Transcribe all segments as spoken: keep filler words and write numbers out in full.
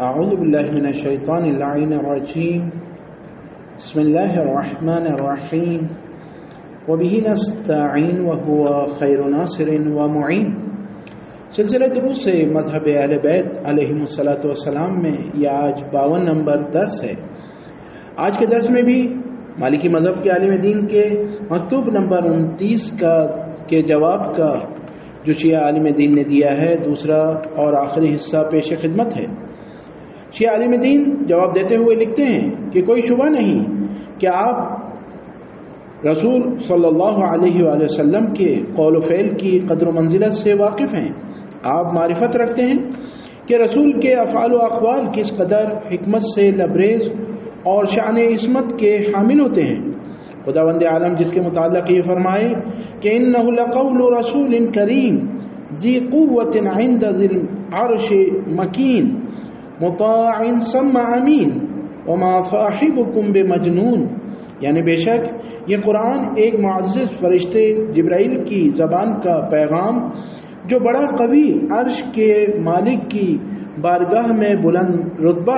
اعوذ باللہ من الشیطان اللعین الرجیم بسم اللہ الرحمن الرحیم وبہ نستعین وہو خیر ناصر ومعین. سلسلہ دروس سے مذہب اہل بیت علیہم الصلاۃ والسلام میں یہ آج باون نمبر درس ہے. آج کے درس میں بھی مالکی مذہب کے عالم دین کے مکتوب نمبر انتیس کا کے جواب کا جو شیعہ عالم دین نے دیا ہے دوسرا اور آخری حصہ پیش خدمت ہے. شیعہ عالم دین جواب دیتے ہوئے لکھتے ہیں کہ کوئی شبہ نہیں کہ آپ رسول صلی اللہ علیہ وآلہ وسلم کے قول و فعل کی قدر و منزلت سے واقف ہیں. آپ معرفت رکھتے ہیں کہ رسول کے افعال و اقوال کس قدر حکمت سے لبریز اور شان عصمت کے حامل ہوتے ہیں. خداوند عالم جس کے متعلق یہ فرمائے کہ انہ لقول رسول کریم ذی قوت عند ذی العرش مکین مطاع ثم امین وما صاحبکم بمجنون، یعنی بے شک یہ قرآن ایک معزز فرشتے جبرائیل کی زبان کا پیغام جو بڑا قوی عرش کے مالک کی بارگاہ میں بلند رتبہ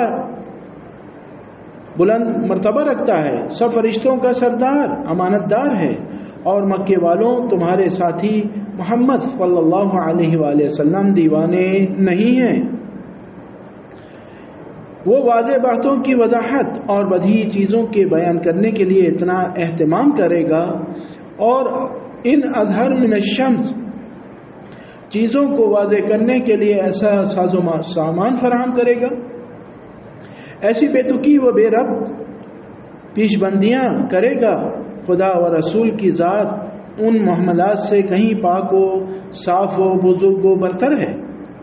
بلند مرتبہ رکھتا ہے، سب فرشتوں کا سردار امانت دار ہے اور مکے والوں تمہارے ساتھی محمد صلی اللہ علیہ وآلہ وسلم دیوانے نہیں ہیں. وہ واضح باتوں کی وضاحت اور بدیہی چیزوں کے بیان کرنے کے لیے اتنا اہتمام کرے گا اور ان اظہر من الشمس چیزوں کو واضح کرنے کے لیے ایسا ساز و سامان فراہم کرے گا، ایسی بے تکی و بے ربط پیش بندیاں کرے گا. خدا و رسول کی ذات ان محملات سے کہیں پاک و صاف و بزرگ و برتر ہے.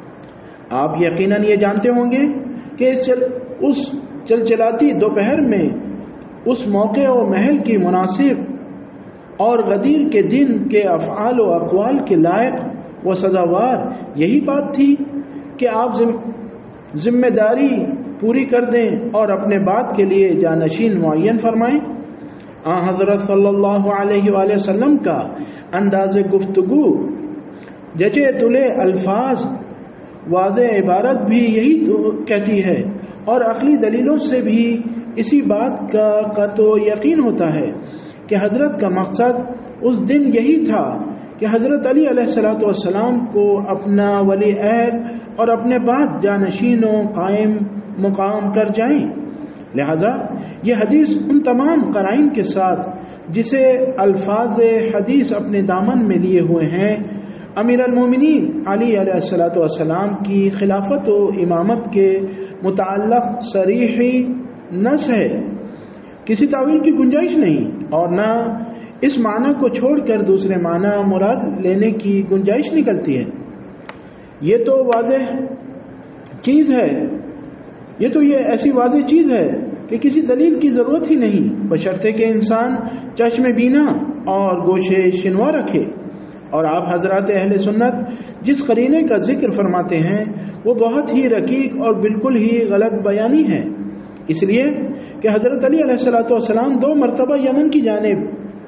آپ یقیناً یہ جانتے ہوں گے کہ چل اس چل چلاتی دوپہر میں اس موقع و محل کی مناسب اور غدیر کے دن کے افعال و اقوال کے لائق و سزاوار یہی بات تھی کہ آپ ذمہ داری پوری کر دیں اور اپنے بات کے لیے جانشین معین فرمائیں. آن حضرت صلی اللہ علیہ وآلہ وسلم کا انداز گفتگو جچے تلے الفاظ واضح عبارت بھی یہی تو کہتی ہے اور عقلی دلیلوں سے بھی اسی بات کا قطع یقین ہوتا ہے کہ حضرت کا مقصد اس دن یہی تھا کہ حضرت علی علیہ الصلوۃ والسلام کو اپنا ولی عہد اور اپنے بعد جانشینوں قائم مقام کر جائیں. لہذا یہ حدیث ان تمام قرائن کے ساتھ جسے الفاظ حدیث اپنے دامن میں لیے ہوئے ہیں امیر المومنین علی علیہ الصلوۃ والسلام کی خلافت و امامت کے متعلق صریحی نص ہے. کسی تعویل کی گنجائش نہیں اور نہ اس معنی کو چھوڑ کر دوسرے معنی مراد لینے کی گنجائش نکلتی ہے. یہ تو واضح چیز ہے یہ تو یہ ایسی واضح چیز ہے کہ کسی دلیل کی ضرورت ہی نہیں بشرطے کہ انسان چشم بینا اور گوشے شنوا رکھے. اور آپ حضرات اہل سنت جس قرینے کا ذکر فرماتے ہیں وہ بہت ہی رقیق اور بالکل ہی غلط بیانی ہے، اس لیے کہ حضرت علی علیہ الصلوۃ والسلام دو مرتبہ یمن کی جانب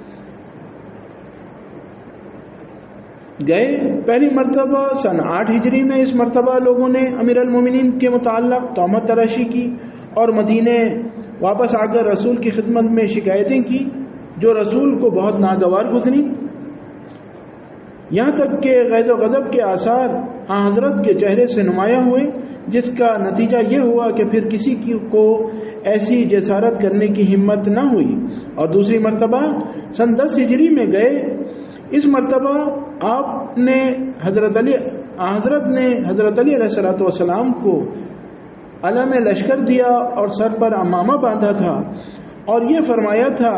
گئے. پہلی مرتبہ سن آٹھ ہجری میں اس مرتبہ لوگوں نے امیر المومنین کے متعلق تہمت تراشی کی اور مدینے واپس آ کر رسول کی خدمت میں شکایتیں کی جو رسول کو بہت ناگوار گزری، یہاں تک کہ غیظ و غضب کے آثار آن حضرت کے چہرے سے نمایاں ہوئے، جس کا نتیجہ یہ ہوا کہ پھر کسی کو ایسی جسارت کرنے کی ہمت نہ ہوئی. اور دوسری مرتبہ سن دس ہجری میں گئے. اس مرتبہ آپ نے حضرت علی حضرت نے حضرت علی علیہ الصلوۃ والسلام کو علم لشکر دیا اور سر پر عمامہ باندھا تھا اور یہ فرمایا تھا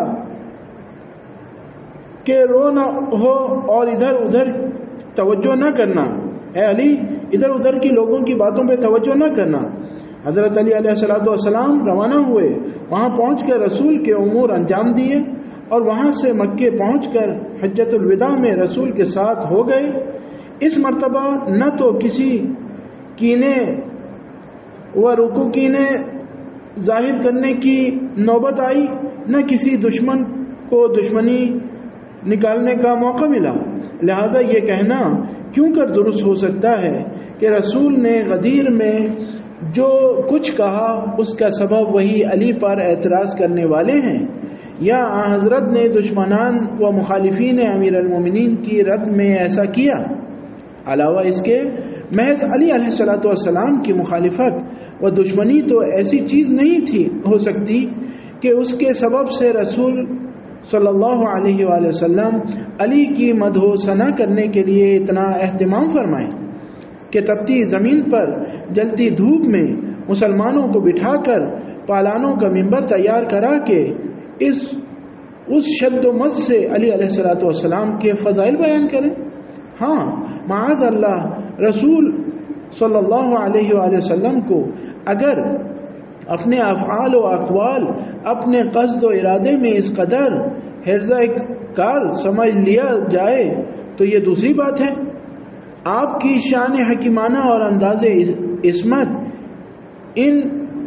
کہ رو نہ ہو اور ادھر ادھر توجہ نہ کرنا. اے علی ادھر ادھر کی لوگوں کی باتوں پہ توجہ نہ کرنا. حضرت علی علیہ الصلوۃ والسلام روانہ ہوئے، وہاں پہنچ کر رسول کے امور انجام دیے اور وہاں سے مکے پہنچ کر حجۃ الوداع میں رسول کے ساتھ ہو گئے. اس مرتبہ نہ تو کسی کینے و رکوع کینے ظاہر کرنے کی نوبت آئی، نہ کسی دشمن کو دشمنی نکالنے کا موقع ملا. لہذا یہ کہنا کیوں کر درست ہو سکتا ہے کہ رسول نے غدیر میں جو کچھ کہا اس کا سبب وہی علی پر اعتراض کرنے والے ہیں، یا حضرت نے دشمنان و مخالفین امیر المومنین کی رد میں ایسا کیا؟ علاوہ اس کے محض علی علیہ الصلوۃ والسلام کی مخالفت و دشمنی تو ایسی چیز نہیں تھی ہو سکتی کہ اس کے سبب سے رسول صلی اللہ علیہ وآلہ وسلم علی کی مدح و ثنا کرنے کے لیے اتنا اہتمام فرمائیں کہ تپتی زمین پر جلتی دھوپ میں مسلمانوں کو بٹھا کر پالانوں کا منبر تیار کرا کے اس اس شد و مد سے علی علیہ الصلوۃ والسلام کے فضائل بیان کریں؟ ہاں معاذ اللہ، رسول صلی اللہ علیہ وآلہ وسلم کو اگر اپنے افعال و اقوال، اپنے قصد و ارادے میں اس قدر حرزہ کار سمجھ لیا جائے تو یہ دوسری بات ہے۔ آپ کی شان حکیمانہ اور انداز عصمت ان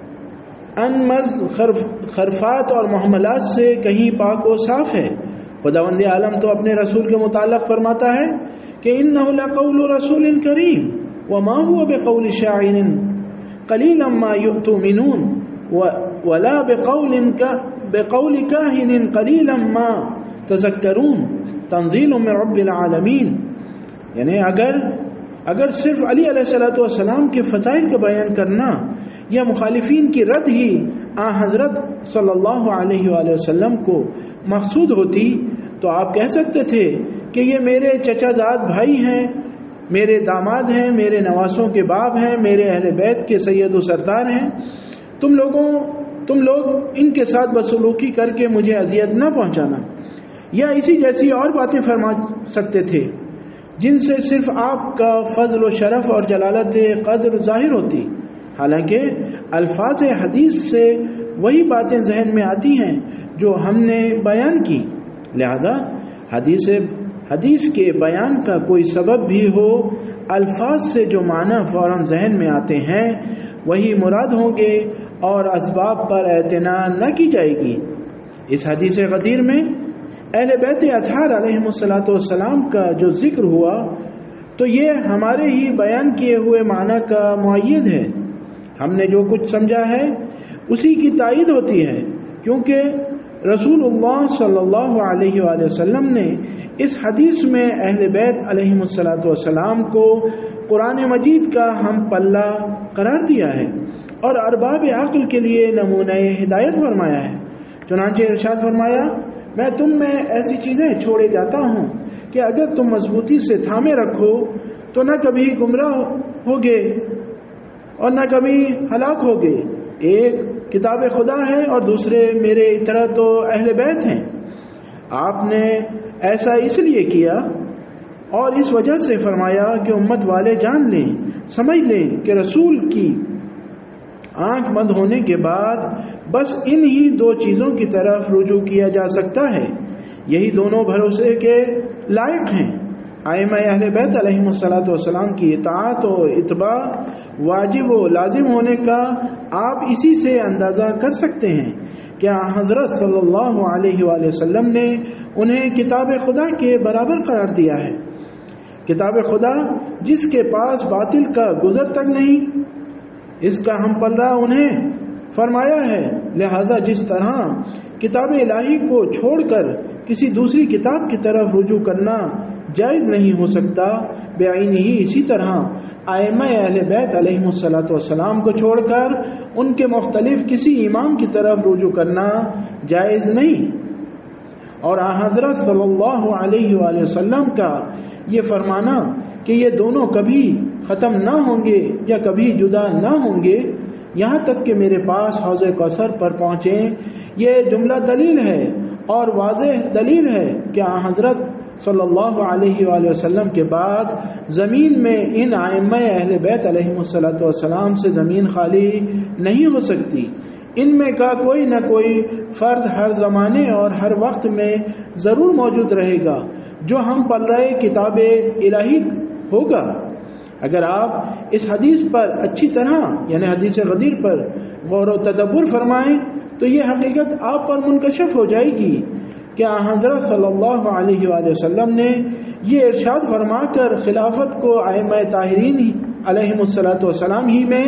انمز خرفات اور محملات سے کہیں پاک و صاف ہے۔ خداوند عالم تو اپنے رسول کے متعلق فرماتا ہے کہ انہ لقول رسول کریم وما هو بقول شاعر قلیلا ما تؤمنون ولا بقول بقول کاہن قلیلا ما تذکرون تنزیل من رب العالمین۔ یعنی اگر اگر صرف علی علیہ الصلوۃ والسلام کے فضائل کا بیان کرنا یا مخالفین کی رد ہی آن حضرت صلی اللہ علیہ وآلہ وسلم کو مقصود ہوتی تو آپ کہہ سکتے تھے کہ یہ میرے چچا زاد بھائی ہیں، میرے داماد ہیں، میرے نواسوں کے باپ ہیں، میرے اہل بیت کے سید و سردار ہیں، تم لوگوں تم لوگ ان کے ساتھ بدسلوکی کر کے مجھے اذیت نہ پہنچانا، یا اسی جیسی اور باتیں فرما سکتے تھے جن سے صرف آپ کا فضل و شرف اور جلالت قدر ظاہر ہوتی۔ حالانکہ الفاظ حدیث سے وہی باتیں ذہن میں آتی ہیں جو ہم نے بیان کی، لہذا حدیث حدیث کے بیان کا کوئی سبب بھی ہو، الفاظ سے جو معنی فوراً ذہن میں آتے ہیں وہی مراد ہوں گے اور اسباب پر اعتنا نہ کی جائے گی۔ اس حدیث غدیر میں اہل بیت اطہار علیہم الصلوۃ والسلام کا جو ذکر ہوا تو یہ ہمارے ہی بیان کیے ہوئے معنی کا معید ہے۔ ہم نے جو کچھ سمجھا ہے اسی کی تائید ہوتی ہے، کیونکہ رسول اللہ صلی اللہ علیہ وآلہ وسلم نے اس حدیث میں اہل بیت علیہم الصلوۃ والسلام کو قرآن مجید کا ہم پلہ قرار دیا ہے اور ارباب عقل کے لیے نمونہ ہدایت فرمایا ہے۔ چنانچہ ارشاد فرمایا، میں تم میں ایسی چیزیں چھوڑے جاتا ہوں کہ اگر تم مضبوطی سے تھامے رکھو تو نہ کبھی گمراہ ہوگے اور نہ کبھی ہلاک ہوگے۔ ایک کتاب خدا ہے اور دوسرے میرے اطاعت و اہل بیت ہیں۔ آپ نے ایسا اس لیے کیا اور اس وجہ سے فرمایا کہ امت والے جان لیں، سمجھ لیں کہ رسول کی آنکھ بند ہونے کے بعد بس ان ہی دو چیزوں کی طرف رجوع کیا جا سکتا ہے، یہی دونوں بھروسے کے لائق ہیں۔ ائمہ اہل بیت علیہم الصلوۃ والسلام کی اطاعت و اتباع واجب و لازم ہونے کا آپ اسی سے اندازہ کر سکتے ہیں کہ حضرت صلی اللہ علیہ وآلہ وسلم نے انہیں کتاب خدا کے برابر قرار دیا ہے۔ کتاب خدا جس کے پاس باطل کا گزر تک نہیں، اس کا ہم پلہ انہیں فرمایا ہے، لہذا جس طرح کتاب الہی کو چھوڑ کر کسی دوسری کتاب کی طرف رجوع کرنا جائز نہیں ہو سکتا، بعین ہی اسی طرح ائمہ اہل بیت علیہم الصلوۃ والسلام کو چھوڑ کر ان کے مختلف کسی امام کی طرف رجوع کرنا جائز نہیں۔ اور حضرت صلی اللہ علیہ وآلہ وسلم کا یہ فرمانا کہ یہ دونوں کبھی ختم نہ ہوں گے یا کبھی جدا نہ ہوں گے یہاں تک کہ میرے پاس حوض کوثر پر پہنچیں، یہ جملہ دلیل ہے اور واضح دلیل ہے کہ حضرت صلی اللہ علیہ وآلہ وسلم کے بعد زمین میں ان ائمہ اہل بیت علیہم الصلوۃ والسلام سے زمین خالی نہیں ہو سکتی۔ ان میں کا کوئی نہ کوئی فرد ہر زمانے اور ہر وقت میں ضرور موجود رہے گا جو ہم پلہ کتاب الہی ہوگا۔ اگر آپ اس حدیث پر اچھی طرح یعنی حدیث غدیر پر غور و تدبر فرمائیں تو یہ حقیقت آپ پر منکشف ہو جائے گی کہ حضرت صلی اللہ علیہ وآلہ وسلم نے یہ ارشاد فرما کر خلافت کو ائمہ طاہرین علیہم الصلوۃ والسلام ہی میں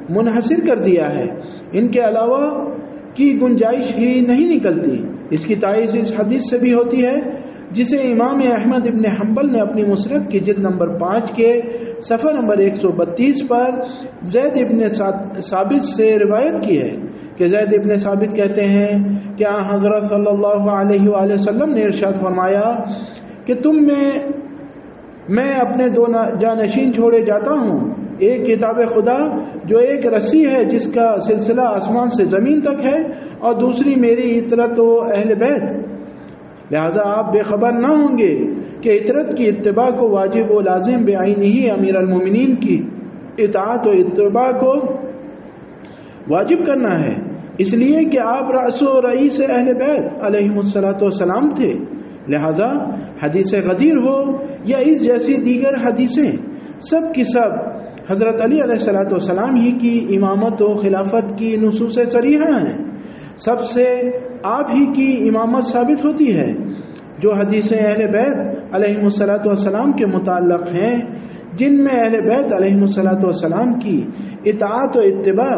منحصر کر دیا ہے، ان کے علاوہ کی گنجائش ہی نہیں نکلتی۔ اس کی تائید اس حدیث سے بھی ہوتی ہے جسے امام احمد ابن حنبل نے اپنی مسند کی جلد نمبر پانچ کے صفحہ نمبر ایک سو بتیس پر زید ابن ثابت سے روایت کی ہے کہ زید ابن ثابت کہتے ہیں کہ حضرت صلی اللہ علیہ وآلہ وسلم نے ارشاد فرمایا کہ تم میں میں اپنے دو جانشین چھوڑے جاتا ہوں، ایک کتاب خدا جو ایک رسی ہے جس کا سلسلہ آسمان سے زمین تک ہے، اور دوسری میری اطرت و اہل بیت۔ لہذا آپ بے خبر نہ ہوں گے کہ اطرت کی اتباع کو واجب و لازم بعین ہی امیر المومنین کی اطاعت و اتباع کو واجب کرنا ہے، اس لیے کہ آپ رأس و رئیس اہل بیت علیہم الصلاۃ والسلام تھے۔ لہذا حدیث غدیر ہو یا اس جیسی دیگر حدیثیں، سب کی سب حضرت علی علیہ الصلاۃ والسلام ہی کی امامت و خلافت کی نصوص صریحہ ہیں، سب سے آپ ہی کی امامت ثابت ہوتی ہے۔ جو حدیثیں اہل بیت علیہم الصلاۃ والسلام کے متعلق ہیں، جن میں اہل بیت علیہم الصلاۃ والسلام کی اطاعت و اتباع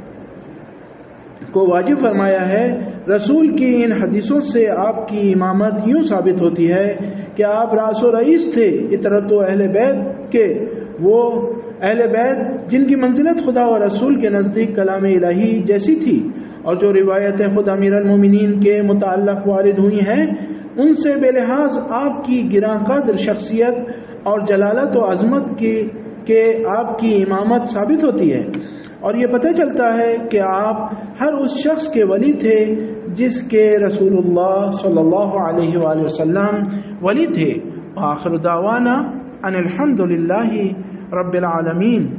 کو واجب فرمایا ہے، رسول کی ان حدیثوں سے آپ کی امامت یوں ثابت ہوتی ہے کہ آپ راس و رئیس تھے اطرت و اہل بیت کے، وہ اہل بیت جن کی منزلت خدا و رسول کے نزدیک کلام الہی جیسی تھی، اور جو روایتیں خود امیر المومنین کے متعلق وارد ہوئی ہیں ان سے بے لحاظ آپ کی گراں قدر شخصیت اور جلالت و عظمت کی کہ آپ کی امامت ثابت ہوتی ہے، اور یہ پتہ چلتا ہے کہ آپ ہر اس شخص کے ولی تھے جس کے رسول اللہ صلی اللہ علیہ وآلہ وسلم ولی تھے۔ وآخر دعوانا ان الحمد للہ رب العالمین۔